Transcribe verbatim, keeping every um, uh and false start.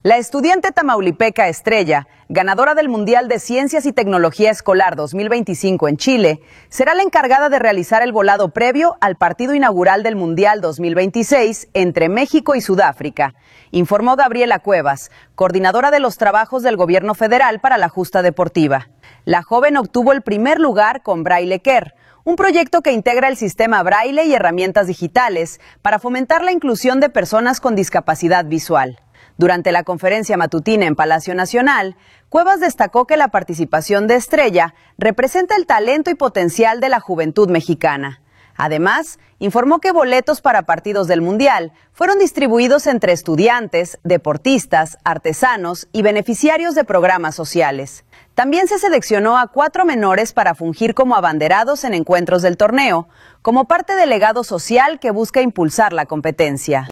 La estudiante tamaulipeca Estrella, ganadora del Mundial de Ciencias y Tecnología Escolar dos mil veinticinco en Chile, será la encargada de realizar el volado previo al partido inaugural del Mundial dos mil veintiséis entre México y Sudáfrica, informó Gabriela Cuevas, coordinadora de los trabajos del Gobierno Federal para la Justa Deportiva. La joven obtuvo el primer lugar con Braille Care, un proyecto que integra el sistema Braille y herramientas digitales para fomentar la inclusión de personas con discapacidad visual. Durante la conferencia matutina en Palacio Nacional, Cuevas destacó que la participación de Estrella representa el talento y potencial de la juventud mexicana. Además, informó que boletos para partidos del Mundial fueron distribuidos entre estudiantes, deportistas, artesanos y beneficiarios de programas sociales. También se seleccionó a cuatro menores para fungir como abanderados en encuentros del torneo, como parte del legado social que busca impulsar la competencia.